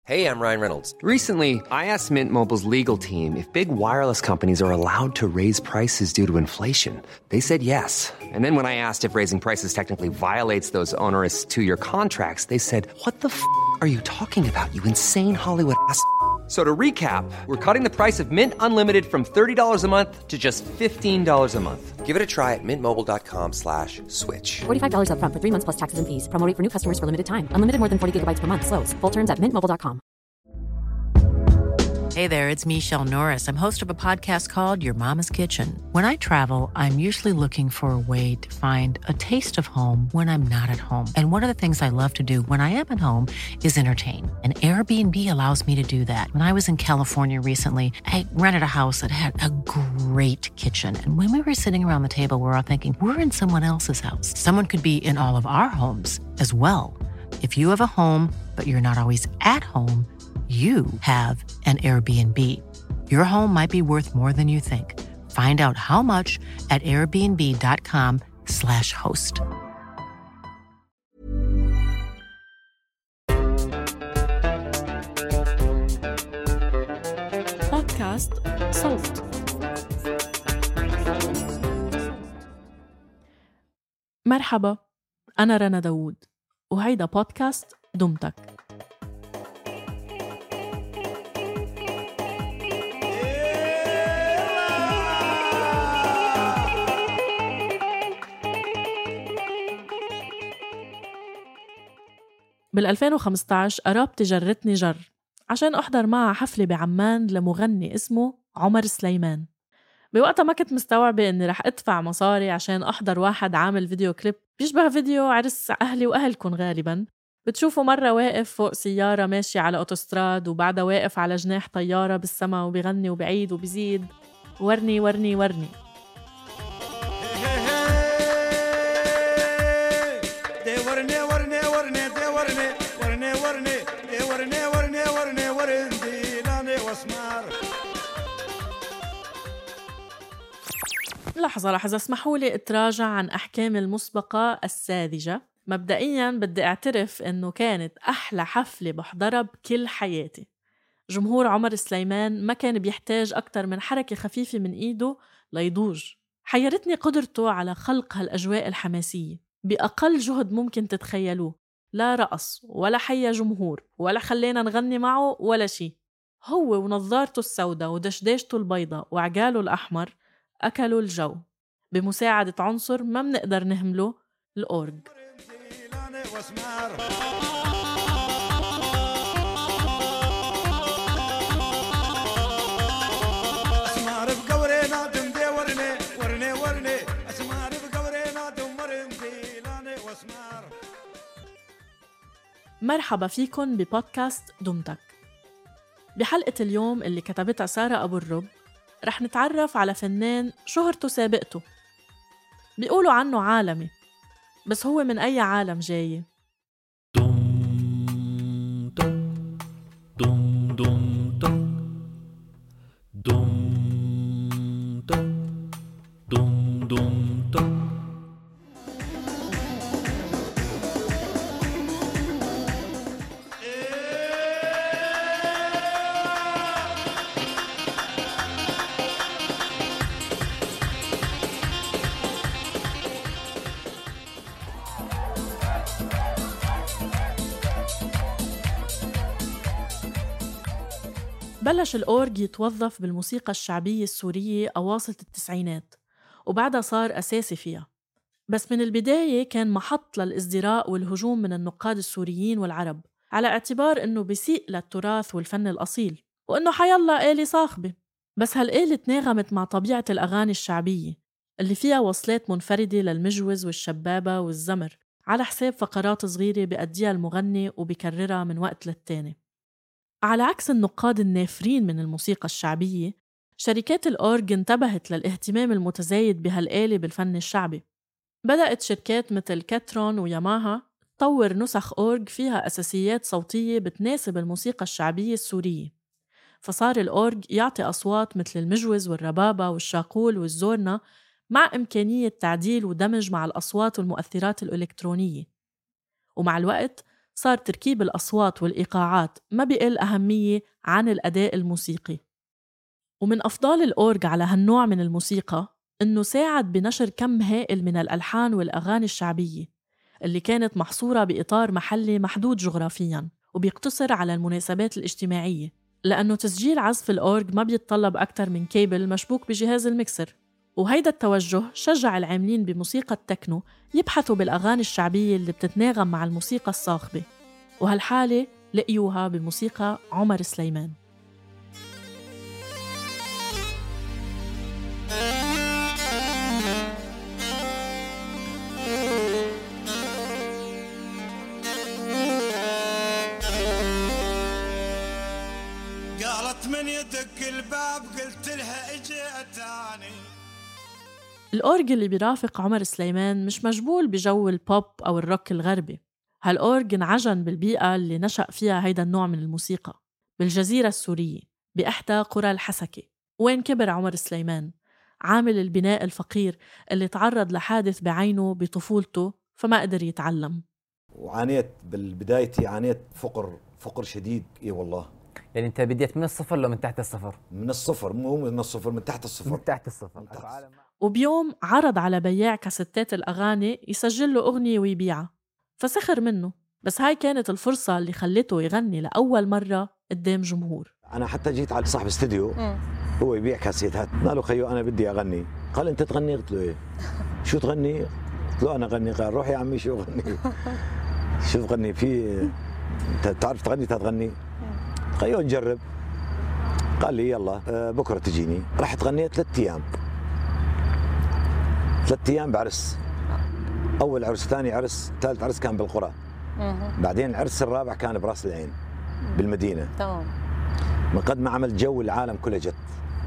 Hey, I'm Ryan Reynolds. Recently, I asked Mint Mobile's legal team if big wireless companies are allowed to raise prices due to inflation. They said yes. And then when I asked if raising prices technically violates those onerous two-year contracts, they said, "What the are you talking about, you insane Hollywood ass?" So to recap, we're cutting the price of Mint Unlimited from $30 a month to just $15 a month. Give it a try at mintmobile.com/switch. $45 up front for 3 months plus taxes and fees. Promo rate for new customers for limited time. Unlimited more than 40 gigabytes per month. Slows full terms at mintmobile.com. Hey there, it's Michelle Norris. I'm host of a podcast called Your Mama's Kitchen. When I travel, I'm usually looking for a way to find a taste of home when I'm not at home. And one of the things I love to do when I am at home is entertain. And Airbnb allows me to do that. When I was in California recently, I rented a house that had a great kitchen. And when we were sitting around the table, we're all thinking, we're in someone else's house. Someone could be in all of our homes as well. If you have a home, but you're not always at home, you have an Airbnb. Your home might be worth more than you think. Find out how much at airbnb.com/host. بودكاست صوت. مرحبا، أنا رنا داوود وهيدا بودكاست دمتك. بال2015 قرابتي جرتني جر عشان أحضر معها حفلة بعمان لمغني اسمه عمر سليمان. بوقتها ما كنت مستوعبة إني رح أدفع مصاري عشان أحضر واحد عامل فيديو كليب بيشبه فيديو عرس أهلي وأهلكن غالباً. بتشوفه مرة واقف فوق سيارة ماشية على أوتوستراد وبعدها واقف على جناح طيارة بالسما وبيغني وبعيد وبيزيد ورني ورني ورني. لحظة اسمحوا لي اتراجع عن أحكامي المسبقة الساذجة. مبدئياً بدي اعترف إنه كانت أحلى حفلة بحضرها بكل حياتي. جمهور عمر سليمان ما كان بيحتاج أكتر من حركة خفيفة من إيده ليضوج. حيرتني قدرته على خلق هالأجواء الحماسية بأقل جهد ممكن تتخيلوه. لا رقص ولا حيا جمهور ولا خلينا نغني معه ولا شي. هو ونظارته السوداء ودشداشته البيضاء وعجاله الأحمر أكلوا الجو بمساعدة عنصر ما منقدر نهمله، الأورج. مرحبا فيكن ببودكاست دمتك. بحلقة اليوم اللي كتبتها سارة أبو الرب رح نتعرف على فنان شهرته سابقته. بيقولوا عنه عالمي، بس هو من أي عالم جاي؟ بلش الأورج يتوظف بالموسيقى الشعبية السورية أواسط التسعينات وبعدها صار أساسي فيها. بس من البداية كان محط للإزدراء والهجوم من النقاد السوريين والعرب على اعتبار إنه بيسيء للتراث والفن الأصيل وإنه حيالله آلة صاخبة. بس هالآلة تناغمت مع طبيعة الأغاني الشعبية اللي فيها وصلات منفردة للمجوز والشبابة والزمر على حساب فقرات صغيرة بيأديها المغني وبيكررها من وقت للتاني. على عكس النقاد النافرين من الموسيقى الشعبية، شركات الأورج انتبهت للاهتمام المتزايد بهالآلة بالفن الشعبي. بدأت شركات مثل كاترون وياماها تطور نسخ أورج فيها أساسيات صوتية بتناسب الموسيقى الشعبية السورية، فصار الأورج يعطي أصوات مثل المجوز والربابة والشاقول والزورنا مع إمكانية تعديل ودمج مع الأصوات والمؤثرات الإلكترونية. ومع الوقت صار تركيب الأصوات والإيقاعات ما بيقل أهمية عن الأداء الموسيقي. ومن أفضال الأورج على هالنوع من الموسيقى إنه ساعد بنشر كم هائل من الألحان والأغاني الشعبية اللي كانت محصورة بإطار محلي محدود جغرافياً وبيقتصر على المناسبات الاجتماعية، لأنه تسجيل عزف الأورج ما بيتطلب أكتر من كيبل مشبوك بجهاز المكسر. وهيدا التوجه شجع العاملين بموسيقى التكنو يبحثوا بالأغاني الشعبية اللي بتتناغم مع الموسيقى الصاخبة، وهالحالة لقيوها بموسيقى عمر سليمان. قالت من يدق الباب قلت لها اجيتاني. الأورج اللي بيرافق عمر سليمان مش مجبول بجو البوب أو الروك الغربي. هالأورج انعجن بالبيئة اللي نشأ فيها هيدا النوع من الموسيقى، بالجزيرة السورية بإحدى قرى الحسكة، وين كبر عمر سليمان، عامل البناء الفقير اللي تعرض لحادث بعينه بطفولته فما قدر يتعلم. وعانيت بالبداية، عانيت فقر شديد. إيه والله. يعني أنت بديت من الصفر لو من تحت الصفر؟ من الصفر، مو من الصفر، من تحت الصفر. من تحت الصفر. وبيوم عرض على بياع كاسيتات الأغاني يسجل له أغنية ويبيعها، فسخر منه. بس هاي كانت الفرصة اللي خلته يغني لأول مرة قدام جمهور. أنا حتى جيت على صاحب استوديو هو يبيع كاسيتات، قال له خيو أنا بدي أغني. قال أنت تغني؟ قلت له إيه. شو تغني؟ قلت له أنا أغني. قال روح يا عمي شو أغني. شو تغني؟ في أنت تعرف تغني؟ تغني؟ خيو نجرب. قال لي يلا بكرة تجيني. رحت غنيت 3 أيام. 3 أيام بعرس. أول عرس، ثاني عرس، ثالث عرس كان بالقرى. بعدين العرس الرابع كان براس العين بالمدينة. تمام. من قد ما عمل جو العالم كله جت.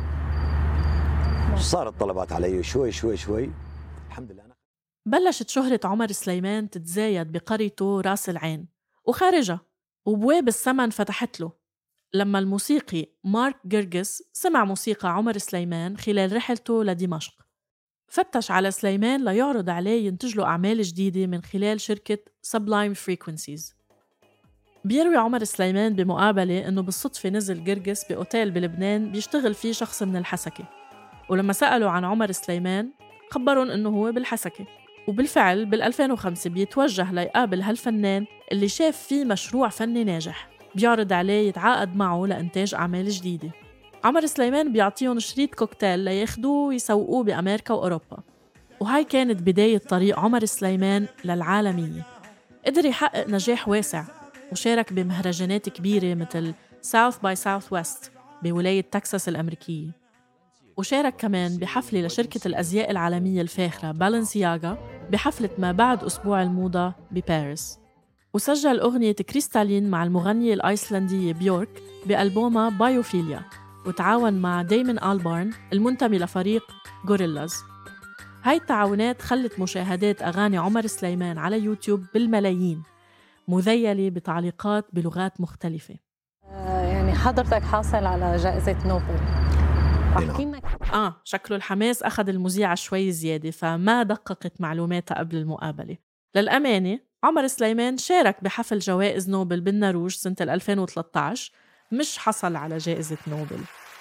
صارت طلبات علي شوي شوي شوي. الحمد لله. بلشت شهرة عمر سليمان تتزايد بقريته راس العين وخارجها، وبواب السما فتحت له لما الموسيقي مارك جرجس سمع موسيقى عمر سليمان خلال رحلته لدمشق. فتش على سليمان ليعرض عليه ينتج له أعمال جديدة من خلال شركة Sublime Frequencies. بيروي عمر سليمان بمقابلة إنه بالصدفة نزل جرجس بأوتيل بلبنان بيشتغل فيه شخص من الحسكة، ولما سألوا عن عمر سليمان خبرهم إنه هو بالحسكة. وبالفعل بال2005 بيتوجه ليقابل هالفنان اللي شاف فيه مشروع فني ناجح، بيعرض عليه يتعاقد معه لإنتاج أعمال جديدة. عمر سليمان بيعطيهم شريط كوكتيل لياخدوه ويسوقوه بأمريكا وأوروبا. وهاي كانت بداية طريق عمر سليمان للعالمية. قدر يحقق نجاح واسع وشارك بمهرجانات كبيرة مثل South by Southwest بولاية تكساس الأمريكية، وشارك كمان بحفلة لشركة الأزياء العالمية الفاخرة بالنسياغا بحفلة ما بعد أسبوع الموضة بباريس. وسجل أغنية كريستالين مع المغنية الأيسلندية بيورك بألبومها بايوفيليا، وتعاون مع دايمون ألبارن المنتمي لفريق غوريلاز. هاي التعاونات خلت مشاهدات أغاني عمر سليمان على يوتيوب بالملايين، مذيلة بتعليقات بلغات مختلفة. يعني حضرتك حاصل على جائزة نوبل، احكي لنا. شكله الحماس أخذ المذيعة شوي زيادة، فما دققت معلوماتها قبل المقابلة. للأمانة عمر سليمان شارك بحفل جوائز نوبل بالنرويج سنة 2013، مش حصل على جائزة نوبل.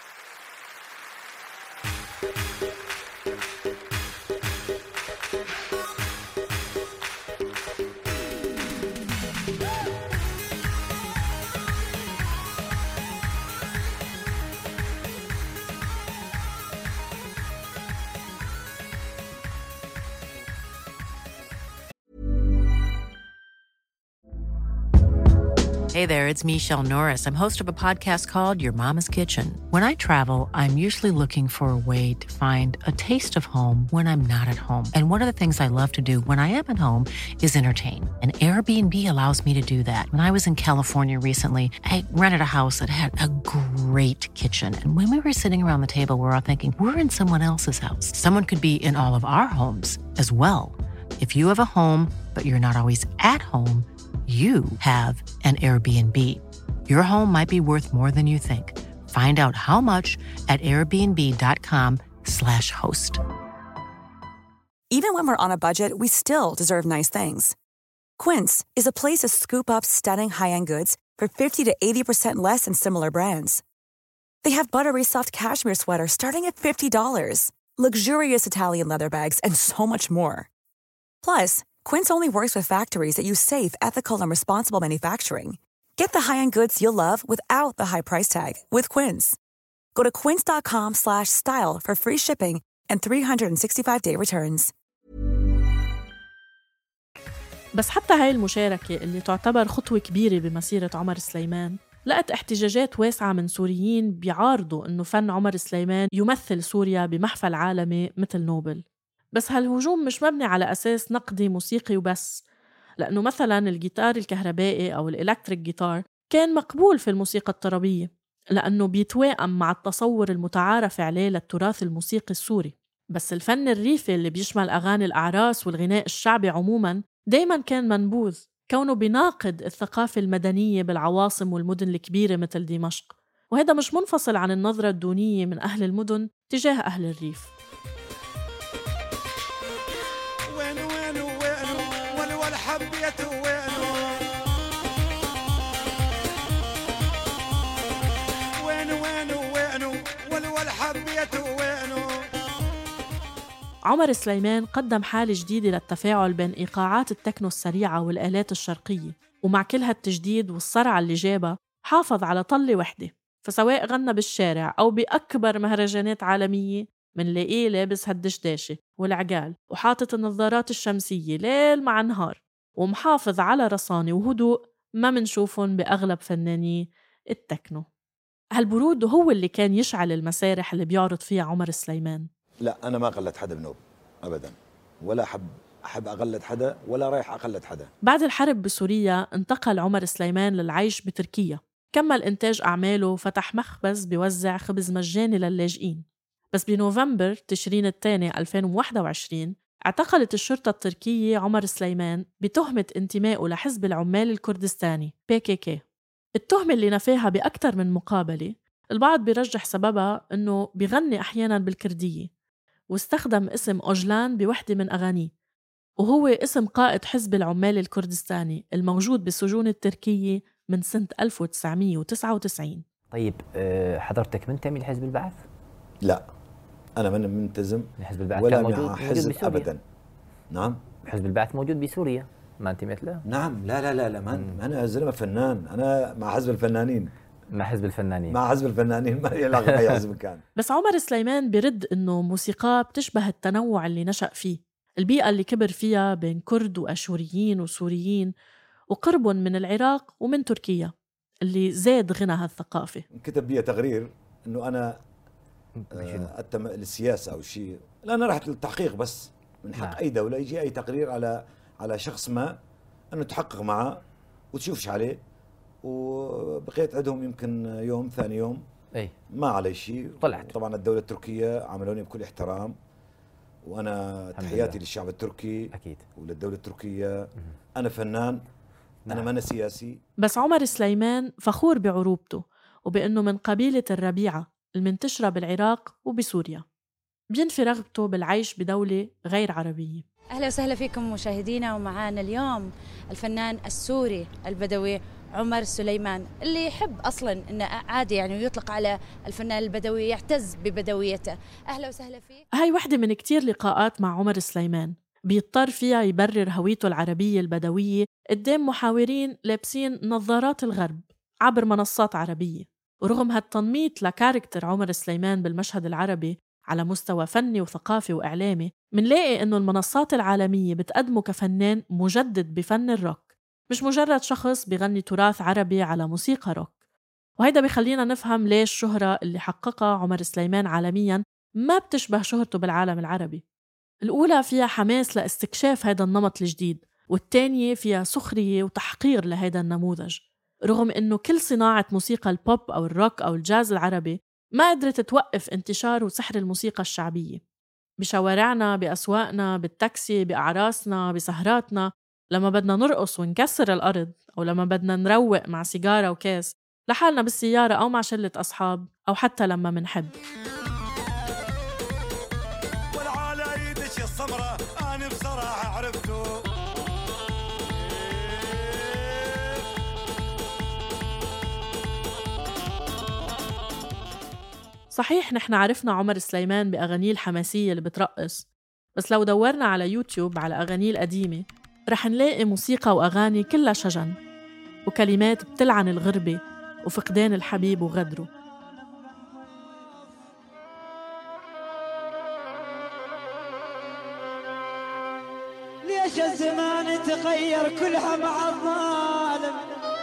Hey there, it's Michelle Norris. I'm host of a podcast called Your Mama's Kitchen. When I travel, I'm usually looking for a way to find a taste of home when I'm not at home. And one of the things I love to do when I am at home is entertain. And Airbnb allows me to do that. When I was in California recently, I rented a house that had a great kitchen. And when we were sitting around the table, we're all thinking, we're in someone else's house. Someone could be in all of our homes as well. If you have a home, but you're not always at home, you have an Airbnb. Your home might be worth more than you think. Find out how much at airbnb.com/host. Even when we're on a budget, we still deserve nice things. Quince is a place to scoop up stunning high-end goods for 50 to 80% less than similar brands. They have buttery soft cashmere sweaters starting at $50, luxurious Italian leather bags, and so much more. Plus, Quince only works with factories that use safe, ethical, and responsible manufacturing. Get the high-end goods you'll love without the high price tag with Quince. Go to quince.com/style for free shipping and 365-day returns. بس حتى هاي المشاركة اللي تعتبر خطوة كبيرة بمسيرة عمر سليمان لقت احتجاجات واسعة من سوريين بيعارضوا إنه فن عمر سليمان يمثل سوريا بمحفل عالمي مثل نوبل. بس هالهجوم مش مبني على أساس نقدي موسيقي وبس، لأنه مثلاً الجيتار الكهربائي أو الإلكتريك جيتار كان مقبول في الموسيقى الطربية لأنه بيتوائم مع التصور المتعارف عليه للتراث الموسيقي السوري. بس الفن الريفي اللي بيشمل أغاني الأعراس والغناء الشعبي عموماً دايماً كان منبوذ، كونه بيناقض الثقافة المدنية بالعواصم والمدن الكبيرة مثل دمشق، وهذا مش منفصل عن النظرة الدونية من أهل المدن تجاه أهل الريف. حبيته وينو والول حبيته وينو. عمر سليمان قدم حالة جديدة للتفاعل بين إيقاعات التكنو السريعة والآلات الشرقية، ومع كل هالتجديد والصرعة اللي جابها حافظ على طلة وحدة. فسواء غنى بالشارع أو بأكبر مهرجانات عالمية منلاقيه لابس هالدشداشة والعقال وحاطط النظارات الشمسية ليل مع نهار، ومحافظ على رصانة وهدوء ما منشوفهم بأغلب فناني التكنو. هالبرود هو اللي كان يشعل المسارح اللي بيعرض فيها عمر سليمان. لا أنا ما قلت حدا بنوب أبداً، ولا أحب أقلد حدا ولا رايح أقلد حدا. بعد الحرب بسوريا انتقل عمر سليمان للعيش بتركيا، كمل إنتاج أعماله وفتح مخبز بيوزع خبز مجاني للاجئين. بس بنوفمبر تشرين الثاني 2021 اعتقلت الشرطة التركية عمر سليمان بتهمة انتمائه لحزب العمال الكردستاني PKK. التهمة اللي نفاها بأكثر من مقابلة، البعض بيرجح سببها أنه بيغني أحياناً بالكردية، واستخدم اسم أوجلان بوحدة من أغانيه، وهو اسم قائد حزب العمال الكردستاني الموجود بالسجون التركية من سنة 1999. طيب حضرتك منتمي لحزب البعث؟ لا أنا من منتزم حزب البعث ولا موجود مع حزب أبداً. نعم حزب البعث موجود بسوريا، ما انتميت له؟ نعم لا أنا زلمة فنان، أنا مع حزب الفنانين. مع حزب الفنانين ما يلعب أي حزب كان. بس عمر سليمان برد إنه موسيقى بتشبه التنوع اللي نشأ فيه، البيئة اللي كبر فيها بين كرد وأشوريين وسوريين وقربهم من العراق ومن تركيا اللي زاد غنى هالثقافة. كتب بيها تقرير إنه أنا السياسة أو شيء، لا أنا رحت للتحقيق، بس من حق أي دولة يجي أي تقرير على شخص ما أنه تحقق معه وتشوفش عليه، وبقيت عندهم يمكن يوم ثاني يوم ما علي شيء. طلعت طبعا الدولة التركية عملوني بكل احترام، وأنا تحياتي للشعب التركي أكيد وللدولة التركية. أنا فنان، أنا ما أنا سياسي. بس عمر سليمان فخور بعروبته وبأنه من قبيلة الربيعة المنتشرة بالعراق وبسوريا، بينفي رغبته بالعيش بدولة غير عربية. أهلا وسهلا فيكم مشاهدينا، ومعانا اليوم الفنان السوري البدوي عمر سليمان، اللي يحب أصلاً إنه عادي يعني يطلق على الفنان البدوي، يعتز ببدويته. أهلا وسهلا فيك. هاي واحدة من كتير لقاءات مع عمر سليمان بيضطر فيها يبرر هويته العربية البدوية قدام محاورين لابسين نظارات الغرب عبر منصات عربية. ورغم هالتنميط لكاركتر عمر سليمان بالمشهد العربي على مستوى فني وثقافي وإعلامي، منلاقي إنه المنصات العالمية بتقدمه كفنان مجدد بفن الروك، مش مجرد شخص بيغني تراث عربي على موسيقى روك. وهيدا بيخلينا نفهم ليش الشهرة اللي حققها عمر سليمان عالمياً ما بتشبه شهرته بالعالم العربي. الأولى فيها حماس لاستكشاف هيدا النمط الجديد، والتانية فيها سخرية وتحقير لهيدا النموذج. رغم إنه كل صناعة موسيقى البوب أو الروك أو الجاز العربي ما قدرت توقف انتشار وسحر الموسيقى الشعبية بشوارعنا، بأسواقنا، بالتاكسي، بأعراسنا، بسهراتنا، لما بدنا نرقص ونكسر الأرض، أو لما بدنا نروق مع سيجارة وكاس لحالنا بالسيارة أو مع شلة أصحاب، أو حتى لما منحب. والعالى يدش الصمرة أنا بصراحة عرفته صحيح نحن عرفنا عمر سليمان بأغانيه الحماسية اللي بترقص، بس لو دورنا على يوتيوب على أغانيه القديمة رح نلاقي موسيقى وأغاني كلها شجن وكلمات بتلعن الغربة وفقدان الحبيب وغدره. ليش الزمان تغير كلها مع الظالم؟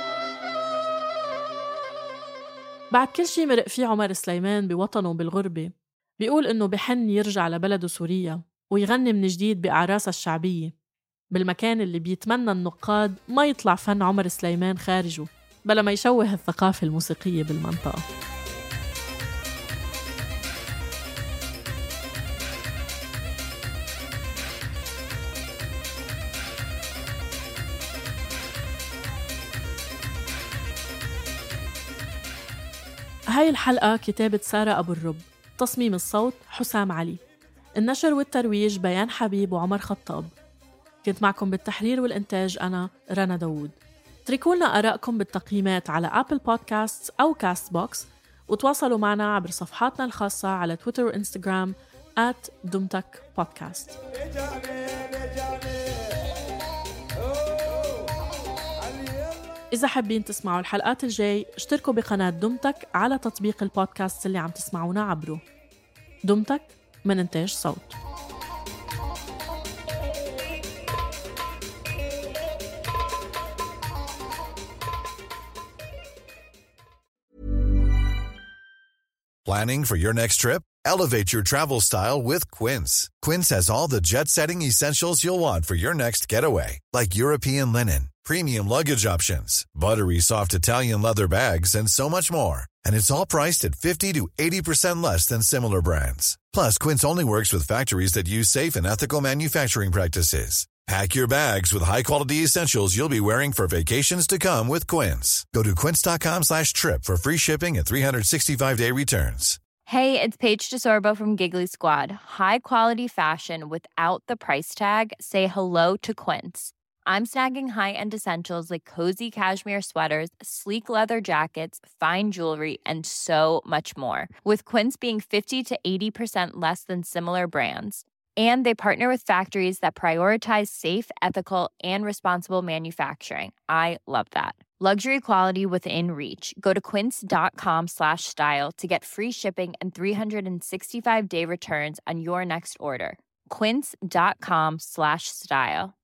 بعد كل شي مرق فيه عمر سليمان بوطنه وبالغربة، بيقول إنه بحن يرجع لبلده سوريا ويغني من جديد بأعراسها الشعبية، بالمكان اللي بيتمنى النقاد ما يطلع فن عمر سليمان خارجه بلا ما يشوه الثقافة الموسيقية بالمنطقة. هاي الحلقة كتابة سارة أبو الرب، تصميم الصوت حسام علي، النشر والترويج بيان حبيب وعمر خطاب. كنت معكم بالتحرير والإنتاج أنا رنا داوود. اتركوا لنا آرائكم بالتقييمات على أبل بودكاست أو كاست بوكس، وتواصلوا معنا عبر صفحاتنا الخاصة على تويتر وإنستغرام @dumtakpodcast. إذا حابين تسمعوا الحلقات الجاي اشتركوا بقناة دمتك على تطبيق البودكاست اللي عم تسمعونا عبره. دمتك من إنتاج صوت. Planning for your next trip? Elevate your travel style with Quince. Quince has all the jet-setting essentials you'll want for your next getaway, like European linen, premium luggage options, buttery soft Italian leather bags, and so much more. And it's all priced at 50 to 80% less than similar brands. Plus, Quince only works with factories that use safe and ethical manufacturing practices. Pack your bags with high-quality essentials you'll be wearing for vacations to come with Quince. Go to quince.com/trip for free shipping and 365-day returns. Hey, it's Paige DeSorbo from Giggly Squad. High quality fashion without the price tag. Say hello to Quince. I'm snagging high-end essentials like cozy cashmere sweaters, sleek leather jackets, fine jewelry, and so much more. With Quince being 50 to 80% less than similar brands. And they partner with factories that prioritize safe, ethical, and responsible manufacturing. I love that. Luxury quality within reach. Go to quince.com/style to get free shipping and 365-day returns on your next order. Quince.com/style.